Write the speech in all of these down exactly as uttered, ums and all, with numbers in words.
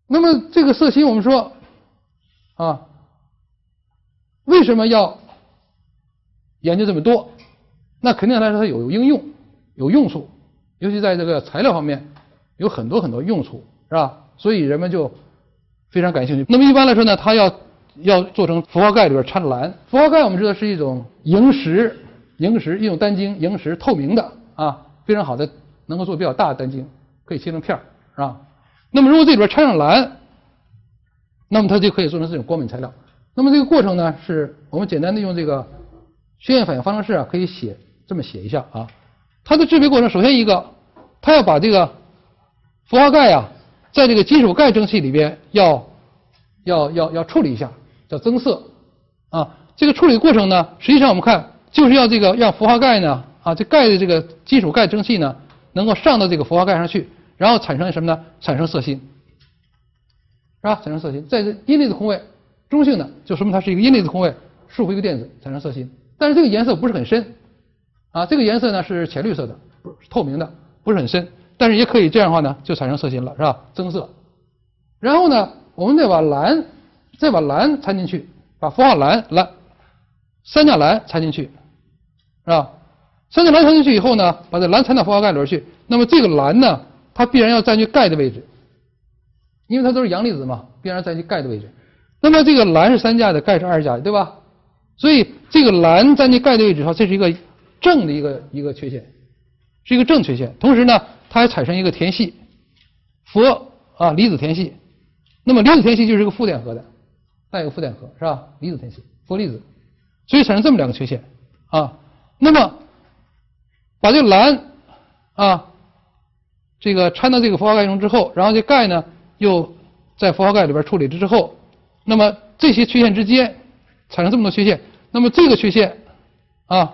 那么这个色心我们说啊，为什么要研究这么多？那肯定来说它有应用，有用处，尤其在这个材料方面有很多很多用处，是吧？所以人们就非常感兴趣。那么一般来说呢，它要要做成氟化钙里边掺蓝。氟化钙我们知道是一种萤石，萤石一种单晶，萤石透明的啊，非常好的，能够做比较大的单晶，可以切成片儿，是吧？那么如果这里边掺上蓝，那么它就可以做成这种光敏材料。那么这个过程呢，是我们简单的用这个宣验反应方程式啊，可以写这么写一下啊。它的制备过程，首先一个，它要把这个氟化钙啊，在这个金属钙蒸汽里边要要要要处理一下，叫增色啊。这个处理的过程呢，实际上我们看就是要这个让氟化钙呢啊，这钙的这个金属钙蒸汽呢，能够上到这个氟化钙上去，然后产生什么呢？产生色心，是吧？产生色心，在这阴离子空位中性的，就说明它是一个阴离子空位，束缚一个电子产生色心。但是这个颜色不是很深啊，这个颜色呢是浅绿色的，不是透明的，不是很深，但是也可以这样的话呢，就产生色心了，是吧？增色。然后呢，我们再把蓝，再把蓝掺进去，把氟化蓝、蓝、三价蓝掺进去，是吧？三价蓝掺进去以后呢，把这蓝掺到氟化钙里边去，那么这个蓝呢，它必然要占据钙的位置，因为它都是阳离子嘛，必然占据钙的位置。那么这个蓝是三价的，钙是二价的，对吧？所以这个蓝占据钙的位置的话，这是一个正的一个一个缺陷，是一个正缺陷。同时呢，它还产生一个甜系，氟啊离子甜系。那么离子甜系就是一个负电荷的，带一个负电荷是吧？离子甜系，氟离子，所以产生这么两个缺陷啊。那么把这个蓝啊这个掺到这个氟化钙中之后，然后这钙呢又在氟化钙里边处理了之后，那么这些缺陷之间产生这么多缺陷，那么这个缺陷啊，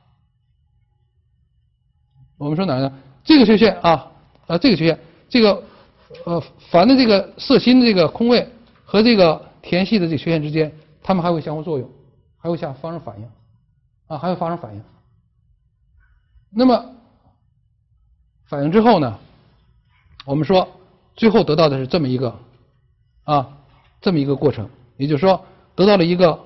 我们说哪儿呢？这个缺陷啊啊这个缺陷，这个呃钒的这个色心的这个空位和这个甜系的这个缺陷之间，它们还会相互作用，还会相发生反应啊，还会发生反应。那么反应之后呢，我们说最后得到的是这么一个啊这么一个过程，也就是说得到了一个，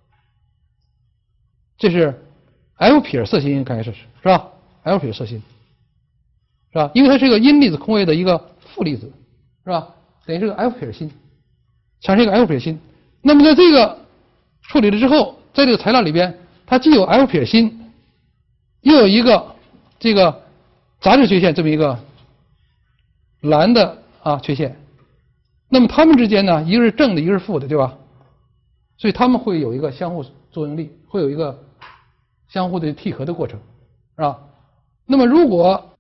这是 F 撇色心，看是是吧 ？F 撇色心是吧？因为它是一个阴离子空位的一个负离子，是吧？等于是个 F 撇心，产生一个 F 撇心。那么在这个处理了之后，在这个材料里边，它既有 F 撇心，又有一个这个杂质缺陷，这么一个蓝的啊缺陷。那么它们之间呢，一个是正的，一个是负的，对吧？所以它们会有一个相互作用力，会有一个相互的替合的过程，是吧？那么如果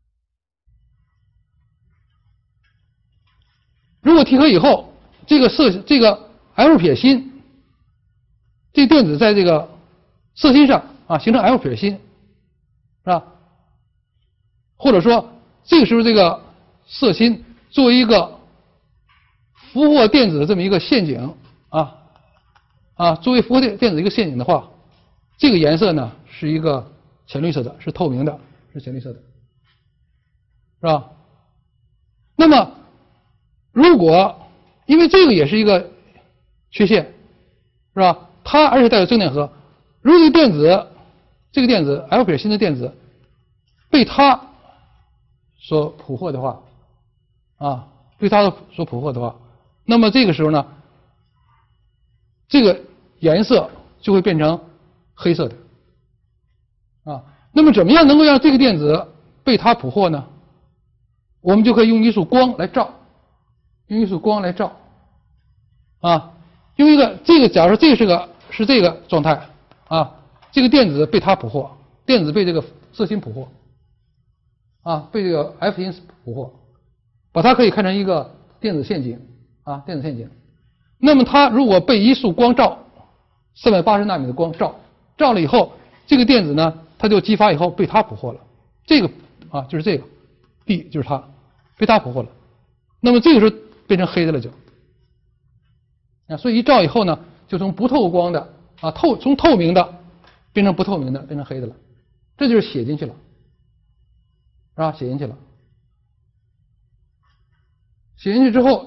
如果替合以后，这个色这个 F 撇心，这电子在这个色心上啊形成 F 撇心，是吧？或者说这个时候这个色心作为一个俘获电子的这么一个陷阱啊啊，作为俘获电电子一个陷阱的话，这个颜色呢是一个浅绿色的，是透明的，是浅绿色的，是吧？那么如果因为这个也是一个缺陷，是吧？它而且带有正电荷，如果这个电子这个电子 F 撇心的电子被它所捕获的话啊，被它所捕获的话，那么这个时候呢，这个颜色就会变成黑色的啊。那么怎么样能够让这个电子被它捕获呢？我们就可以用一束光来照，用一束光来照啊，用一个这个假如这个是个是这个状态啊，这个电子被它捕获，电子被这个色心捕获啊，被这个 F 心捕获，把它可以看成一个电子陷阱啊，电子陷阱。那么它如果被一束光照，三百八十纳米的光照，照了以后，这个电子呢，它就激发以后被它捕获了。这个啊，就是这个 B 就是它被它捕获了。那么这个时候变成黑的了就啊，所以一照以后呢，就从不透光的啊透从透明的变成不透明的，变成黑的了。这就是写进去了，是吧？写进去了，写进去之后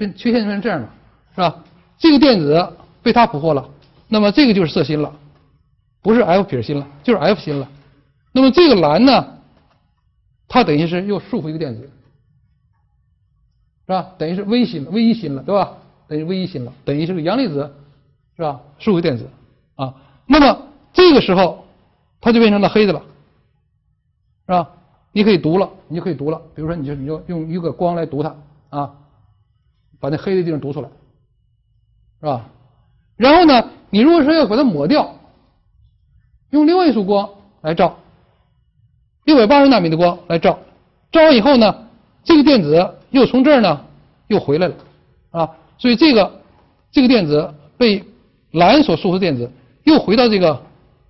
变缺陷变成这样了，是吧？这个电子被它捕获了，那么这个就是色芯了，不是 F 撇芯了，就是 F 芯了。那么这个蓝呢，它等于是又束缚一个电子，是吧？等于是 V 芯了 ，V 一芯了，对吧？等于 V 一芯了，等于是个阳离子，是吧？束缚电子啊。那么这个时候它就变成了黑的了，是吧？你可以读了，你就可以读了。比如说，你就你就用一个光来读它啊，把那黑的地方读出来，是吧？然后呢，你如果说要把它抹掉，用另外一束光来照，六百八十纳米的光来照，照完以后呢，这个电子又从这儿呢又回来了啊，所以这个这个电子被蓝所束缚的电子又回到这个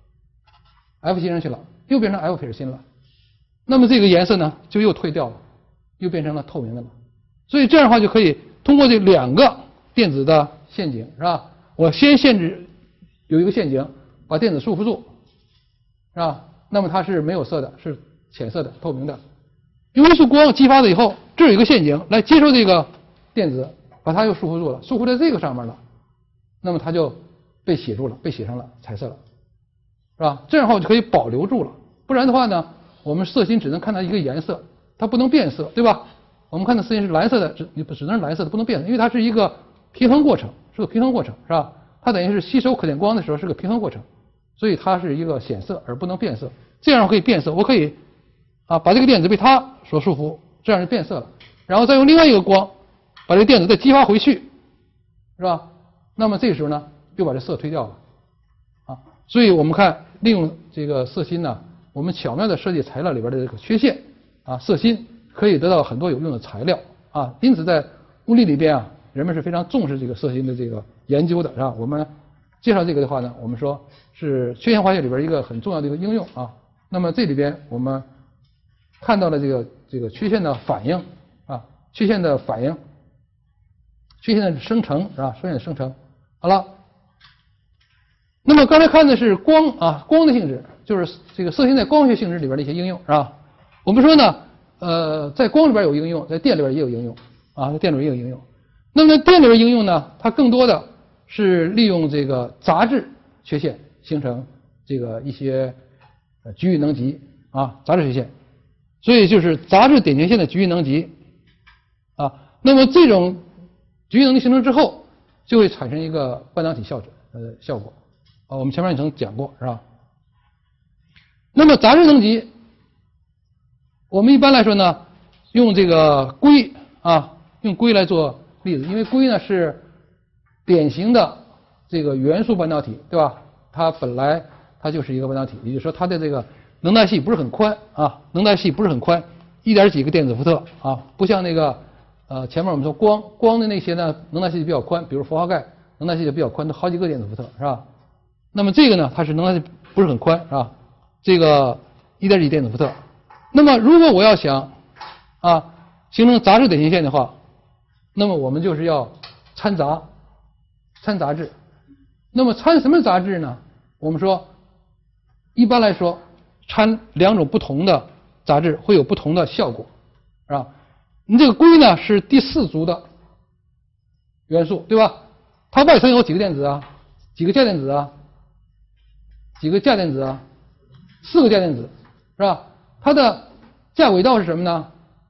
F 芯上去了，又变成 F 撇芯了。那么这个颜色呢就又退掉了，又变成了透明的了。所以这样的话就可以通过这两个电子的陷阱，是吧？我先限制有一个陷阱，把电子束缚住，是吧？那么它是没有色的，是浅色的、透明的。用一束光激发了以后，这有一个陷阱来接受这个电子，把它又束缚住了，束缚在这个上面了。那么它就被写住了，被写成了彩色了，是吧？这样的话就可以保留住了。不然的话呢，我们色芯只能看到一个颜色，它不能变色，对吧？我们看到色芯是蓝色的，只只能是蓝色的，不能变色，因为它是一个平衡过程，是个平衡过程，是吧？它等于是吸收可见光的时候是个平衡过程，所以它是一个显色而不能变色。这样可以变色，我可以啊把这个电子被它所束缚，这样就变色了，然后再用另外一个光把这个电子再激发回去，是吧？那么这时候呢又把这色推掉了啊。所以我们看利用这个色芯呢，我们巧妙的设计材料里边的这个缺陷啊，色芯可以得到很多有用的材料啊。因此在物理里边啊，人们是非常重视这个色芯的这个研究的，是吧？我们介绍这个的话呢，我们说是缺陷化学里边一个很重要的一个应用啊。那么这里边我们看到了这个这个缺陷的反应啊，缺陷的反应，缺陷的生成是吧？缺陷的生成。好了，那么刚才看的是光啊，光的性质，就是这个色芯在光学性质里边的一些应用，是吧？我们说呢，呃，在光里边有应用，在电里边也有应用啊，在电里边也有应用。那么在电里边应用呢，它更多的是利用这个杂质缺陷形成这个一些呃局域能级啊，杂质缺陷，所以就是杂质点点线的局域能级啊。那么这种局域能级形成之后，就会产生一个半导体效果呃效果啊，我们前面也曾讲过，是吧？那么杂质能级，我们一般来说呢，用这个硅啊，用硅来做例子，因为硅呢是典型的这个元素半导体，对吧？它本来它就是一个半导体，也就是说它的这个能带系不是很宽啊，能带系不是很宽，一点几个电子伏特啊，不像那个呃前面我们说光光的那些呢，能带系比较宽，比如氟化钙能带系就比较宽，都好几个电子伏特，是吧？那么这个呢，它是能带系不是很宽，是吧？这个一点几电子伏特。那么如果我要想啊形成杂质点线线的话，那么我们就是要掺杂掺杂质。那么掺什么杂质呢？我们说一般来说掺两种不同的杂质会有不同的效果，是吧？你这个硅呢是第四族的元素，对吧？它外层有几个电子啊？几个价电子啊？几个价电子啊？四个价电子，是吧？它的价轨道是什么呢？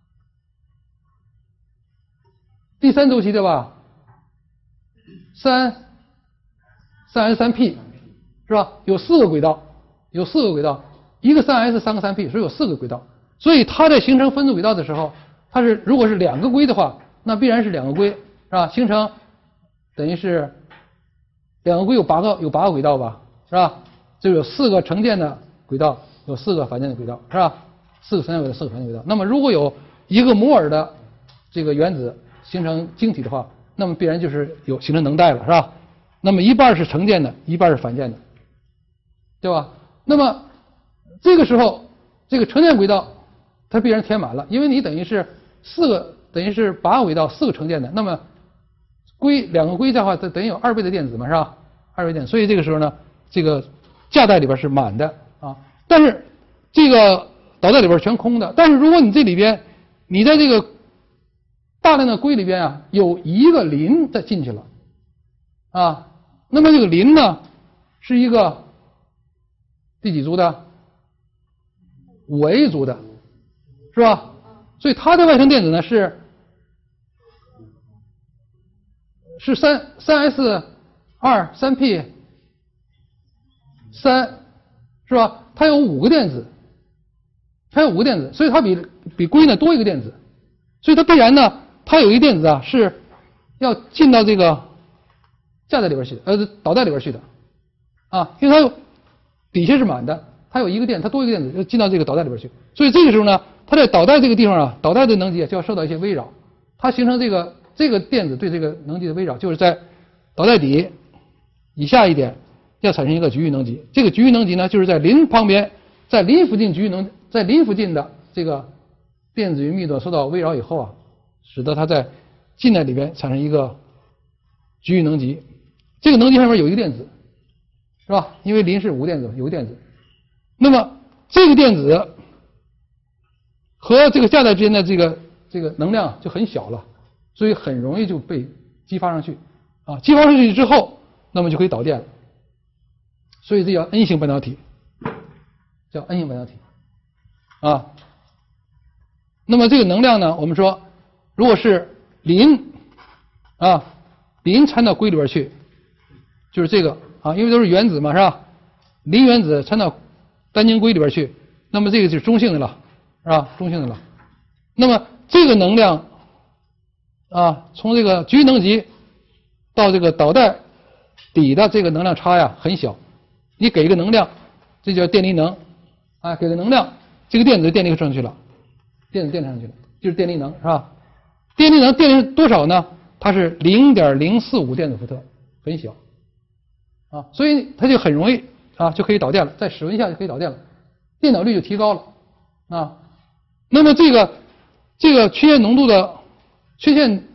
第三周期，对吧？三三 S 三 P 是吧？有四个轨道，有四个轨道，一个三 S 三个三 P， 所以有四个轨道。所以它在形成分子轨道的时候，它是如果是两个硅的话，那必然是两个硅，是吧？形成等于是两个硅有八个有八个轨道吧，是吧？就有四个成键的轨道，有四个反键的轨道，是吧？四个成键轨道，四个反键轨道。那么如果有一个摩尔的这个原子形成晶体的话，那么必然就是有形成能带了，是吧？那么一半是成键的，一半是反键的，对吧？那么这个时候，这个成键轨道它必然填满了，因为你等于是四个，等于是八个轨道，四个成键的，那么硅两个硅的话，它等于有二倍的电子嘛，是吧？二倍电子，所以这个时候呢，这个价带里边是满的啊，但是这个导带里边全空的。但是如果你这里边你在这个大量的硅里边啊有一个磷在进去了啊，那么这个磷呢是一个第几族的？五 A 族的，是吧？所以它的外生电子呢是是三三 S 二三 P 三，是吧？它有五个电子，它有五个电子，所以它比比硅呢多一个电子，所以它必然呢，它有一个电子啊是要进到这个价带里边去的，呃，导带里边去的啊，因为它有底下是满的，它有一个电，它多一个电子要进到这个导带里边去，所以这个时候呢，它在导带这个地方啊，导带的能级就要受到一些微扰，它形成这个这个电子对这个能级的微扰，就是在导带底以下一点要产生一个局域能级，这个局域能级呢，就是在磷旁边，在磷附近局域能，在磷附近的这个电子云密度受到微扰以后啊，使得它在进来里边产生一个局域能级，这个能级上面有一个电子，是吧？因为磷是无电子，有个电子，那么这个电子和这个价带之间的这个这个能量就很小了，所以很容易就被激发上去啊，激发上去之后，那么就可以导电了，所以这叫 N 型半导体，叫 N 型半导体啊。那么这个能量呢，我们说如果是磷啊，磷掺到硅里边去，就是这个啊，因为都是原子嘛，是吧？磷原子掺到单晶硅里边去，那么这个就是中性的了，是吧？中性的了。那么这个能量啊，从这个局域能级到这个导带底的这个能量差呀很小，你给一个能量，这叫电离能啊，给个能量，这个电子电离上去了，电子电上去了，就是电离能，是吧？电离能电离多少呢？它是 零点零四五 电子伏特，很小啊，所以它就很容易啊就可以导电了，在室温下就可以导电了，电导率就提高了啊。那么这个这个缺陷浓度的缺陷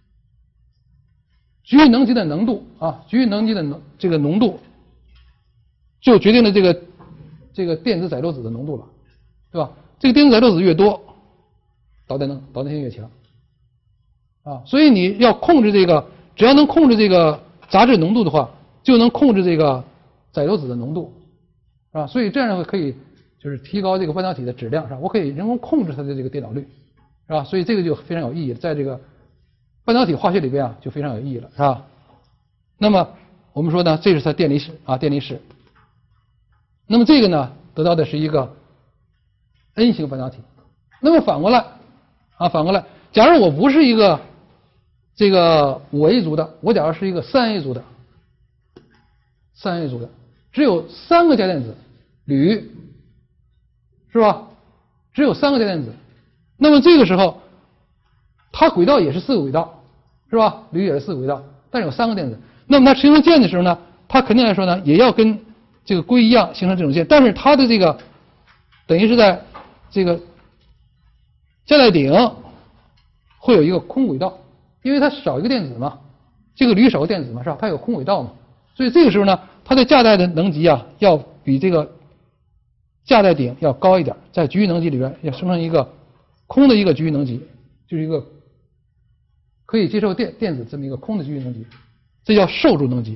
局域能级的浓度啊，局域能级的浓这个浓度就决定了这个这个电子载流子的浓度了，对吧？这个电子载流子越多，导电能导电性越强啊，所以你要控制这个，只要能控制这个杂质浓度的话，就能控制这个载流子的浓度，是吧？所以这样可以就是提高这个半导体的质量，是吧？我可以人工控制它的这个电导率，是吧？所以这个就非常有意义，在这个半导体化学里边啊就非常有意义了，是吧？那么我们说呢，这是它电离式啊，电离式。那么这个呢，得到的是一个 N 型半导体。那么反过来啊，反过来，假如我不是一个这个五 A 族的，我假如是一个三 A 族的，三 A 族的，只有三个价电子，铝，是吧？只有三个价电子，那么这个时候，它轨道也是四个轨道，是吧？铝也是四个轨道，但是有三个电子，那么它形成键的时候呢，它肯定来说呢，也要跟这个硅一样形成这种键，但是它的这个等于是在这个价带顶会有一个空轨道，因为它少一个电子嘛，这个铝少个电子嘛，是吧？它有空轨道嘛，所以这个时候呢，它的价带的能级啊，要比这个价带顶要高一点，在局域能级里边要生成一个空的一个局域能级，就是一个可以接受电电子这么一个空的局域能级，这叫受助能级，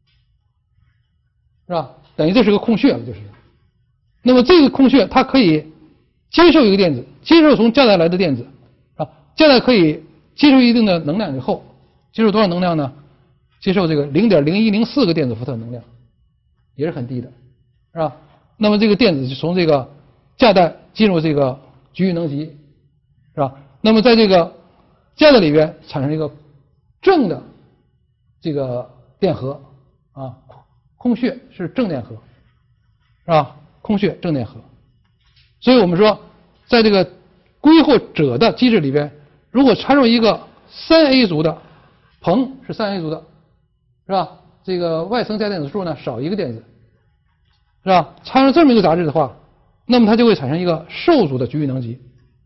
是吧？等于这是个空穴了，就是。那么这个空穴它可以接受一个电子，接受从价带来的电子啊，价带可以接受一定的能量以后，接受多少能量呢？接受这个 零点零一零四 个电子伏特能量，也是很低的，是吧？那么这个电子就从这个价带进入这个局域能级，是吧？那么在这个价带里边产生一个正的这个电荷啊，空穴是正电荷，是吧？空穴正电荷。所以我们说，在这个硅或锗的机制里边，如果掺入一个三 A 族的，硼是三 A 族的，是吧？这个外层价电子数呢少一个电子，是吧？掺入这么一个杂质的话，那么它就会产生一个受族的局域能级，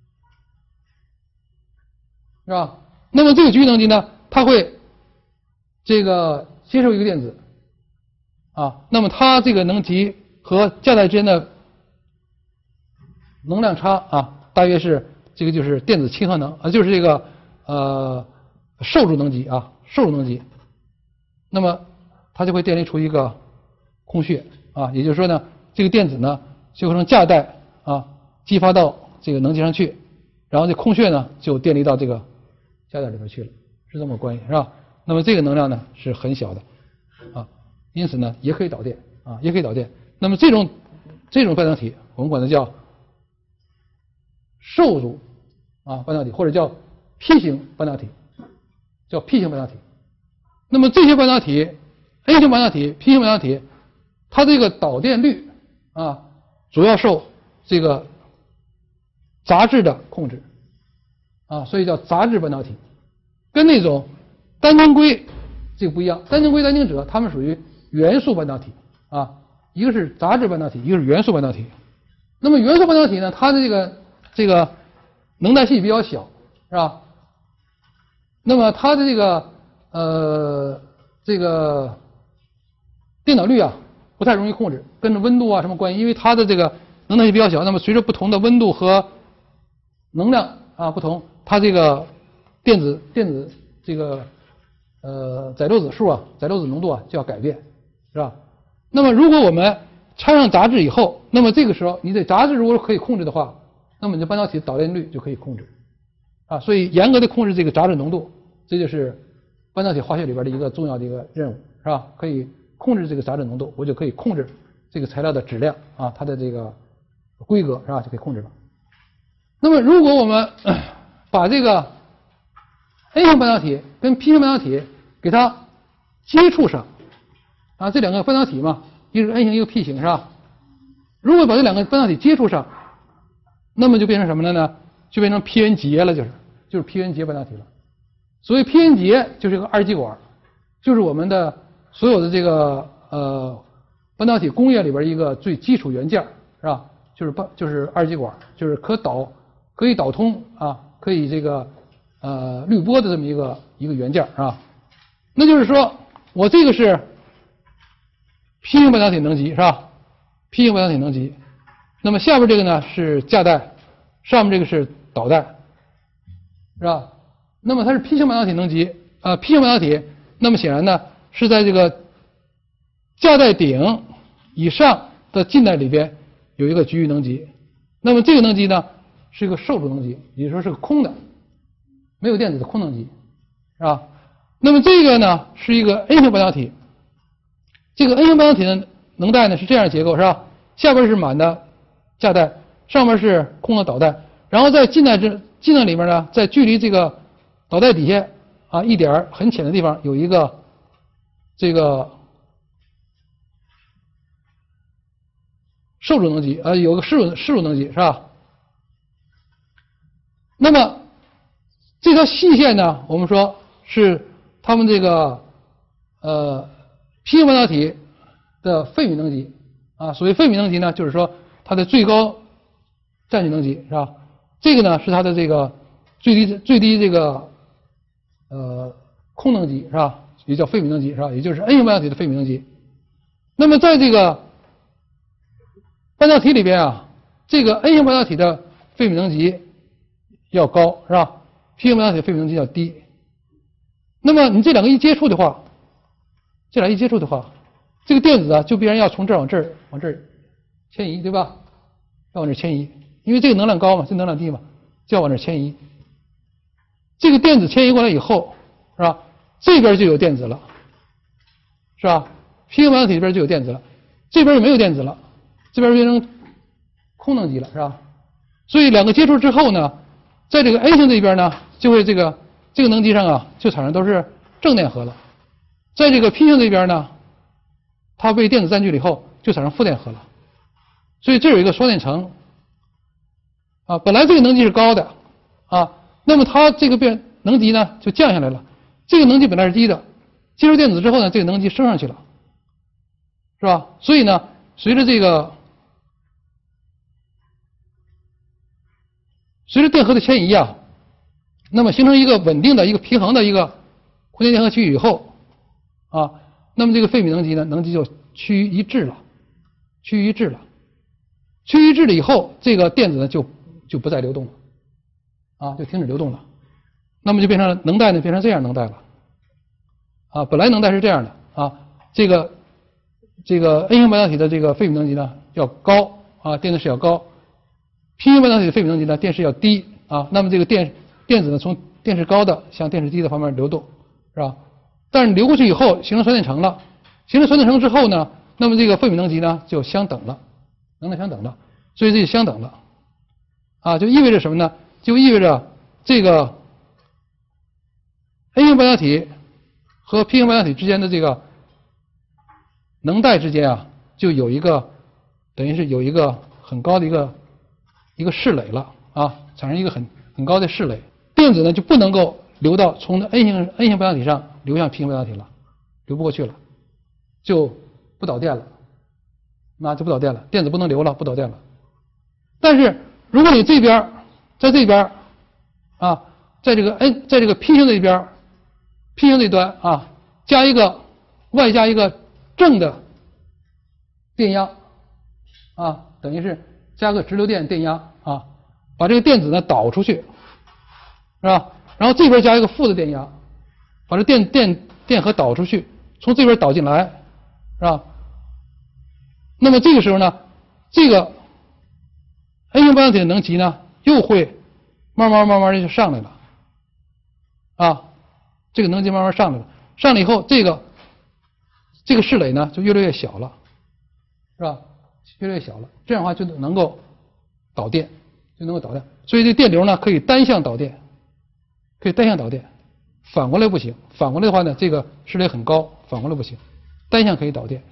是吧？那么这个局域能级呢，它会这个接受一个电子啊，那么它这个能级和价带之间的能量差啊，大约是这个就是电子亲和能啊，就是这个呃受助能级啊，受助能级，那么它就会电离出一个空穴啊，也就是说呢，这个电子呢就会从价带啊激发到这个能级上去，然后这空穴呢就电离到这个价带里边去了，是这么个关系是吧？那么这个能量呢是很小的啊，因此呢也可以导电啊，也可以导电。那么这种这种半导体我们管它叫受助啊半导体，或者叫 P 型半导体，叫 P 型半导体。那么这些半导体 A 型半导体 P 型半导体，它这个导电率啊主要受这个杂质的控制啊，所以叫杂质半导体，跟那种单晶硅这个不一样。单晶硅单晶锗它们属于元素半导体啊，一个是杂质半导体，一个是元素半导体。那么元素半导体呢，它的这个这个能带系比较小，是吧？那么它的这个呃这个电导率啊不太容易控制，跟着温度啊什么关系？因为它的这个能带系比较小，那么随着不同的温度和能量啊不同，它这个电子电子这个呃载流子数啊载流子浓度啊就要改变，是吧？那么如果我们掺上杂质以后，那么这个时候你的杂质如果可以控制的话，那么你的半导体导电率就可以控制啊。所以严格的控制这个杂质浓度，这就是半导体化学里边的一个重要的一个任务，是吧？可以控制这个杂质浓度，我就可以控制这个材料的质量啊，它的这个规格，是吧？就可以控制了。那么如果我们把这个 A 型半导体跟 P 型半导体给它接触上啊，这两个半导体嘛，一个是 N 型一个 P 型，是吧？如果把这两个半导体接触上，那么就变成什么了呢？就变成 P N 结了，就是就是 P N 结半导体了。所谓 P N 结就是一个二极管，就是我们的所有的这个呃半导体工业里边一个最基础元件，是吧？就是半就是二极管，就是可导可以导通啊，可以这个呃滤波的这么一个一个元件啊。那就是说我这个是 P 型半导体能级，是吧 ？P 型半导体能级。那么下边这个呢是价带，上面这个是导带，是吧？那么它是 P 型半导体能级啊、呃、，P 型半导体，那么显然呢是在这个价带顶以上的近带里边有一个局域能级，那么这个能级呢是一个受助能级，也就是说是个空的，没有电子的空能级，是吧？那么这个呢是一个 N 型半导体，这个 N 型半导体的能带呢是这样的结构，是吧？下边是满的价带，上面是空的导带，然后在近带之近带里面呢，在距离这个导带底下啊一点很浅的地方有一个这个受助能级，呃，有个施助施助能级，是吧？那么这条细线呢，我们说是他们这个呃 P 型半导体的费米能级啊。所谓费米能级呢，就是说它的最高占据能级，是吧？这个呢是它的这个最低最低这个呃空能级，是吧？也叫费米能级，是吧？也就是 N 型半导体的费米能级。那么在这个半导体里边啊，这个 N 型半导体的费米能级要高，是吧 ？P 型半导体的费米能级要低。那么你这两个一接触的话，这俩一接触的话，这个电子啊就必然要从这儿往这儿往这儿迁移，对吧？要往这儿迁移，因为这个能量高嘛，这能量低嘛，就要往这儿迁移。这个电子迁移过来以后，是吧？这边就有电子了，是吧 ？P 型半导体这边就有电子了，这边就没有电子了，这边变成空能级了，是吧？所以两个接触之后呢，在这个 N 型这边呢，就会这个这个能级上啊，就产生都是正电荷了。在这个 P 型这边呢，它被电子占据了以后，就产生负电荷了。所以这有一个双电层啊，本来这个能级是高的啊，那么它这个变能级呢就降下来了。这个能级本来是低的，接触电子之后呢，这个能级升上去了，是吧？所以呢，随着这个随着电荷的迁移啊，那么形成一个稳定的一个平衡的一个空间电荷区域以后啊，那么这个费米能级呢，能级就趋于一致了，趋于一致了，趋于一致了以后，这个电子呢就就不再流动了，啊，就停止流动了。 那么就变成了能带呢变成这样能带了。啊，本来能带是这样的啊，这个这个 N 型半导体的这个费米能级呢要高啊，电子势要高 ；P 型半导体的费米能级呢电势要低啊。那么这个电电子呢从电势高的向电势低的方面流动，是吧？但是流过去以后形成双电层了，形成双电层之后呢，那么这个费米能级呢就相等了，能量相等了，所以这就相等了，啊，就意味着什么呢？就意味着这个 N 型半导体和 P 型半导体之间的这个能带之间啊，就有一个等于是有一个很高的一个一个势垒了啊，产生一个很很高的势垒，电子呢就不能够流到从 N 型 N 型半导体上流向 P 型半导体了，流不过去了，就不导电了，那就不导电了，电子不能流了，不导电了。但是如果你这边在这边啊，在这个 N 在这个 P 型这一边 P 型这一端啊，加一个外加一个正的电压啊，等于是加个直流电电压啊，把这个电子呢导出去，是吧？然后这边加一个负的电压，把这电电电荷导出去，从这边导进来，是吧？那么这个时候呢，这个 N 型半导体的能级呢，又会慢慢慢慢的就上来了，啊，这个能级慢慢上来了，上来以后，这个这个势垒呢就越来越小了，是吧？越来越小了，这样的话就能够导电，就能够导电。所以这电流呢可以单向导电，可以单向导电，反过来不行。反过来的话呢，这个势垒很高，反过来不行，单向可以导电，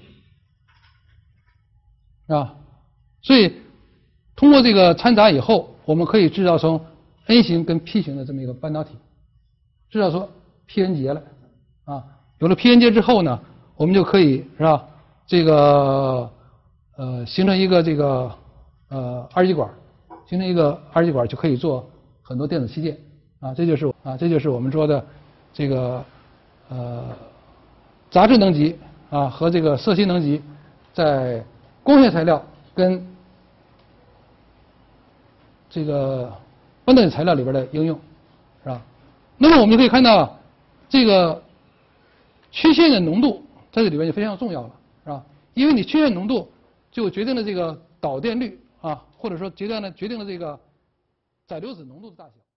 啊，所以通过这个掺杂以后，我们可以制造成 N 型跟 P 型的这么一个半导体，制造出 P N 结来啊。有了 P N 结之后呢，我们就可以是吧？这个呃形成一个这个呃二极管，形成一个二极管就可以做很多电子器件啊。这就是啊这就是我们说的这个呃杂质能级啊和这个色芯能级在光学材料跟这个半导体材料里边的应用，是吧？那么我们就可以看到，这个曲线的浓度在这里边就非常重要了，是吧？因为你曲线浓度就决定了这个导电率啊，或者说决定了决定了这个载流子浓度的大小。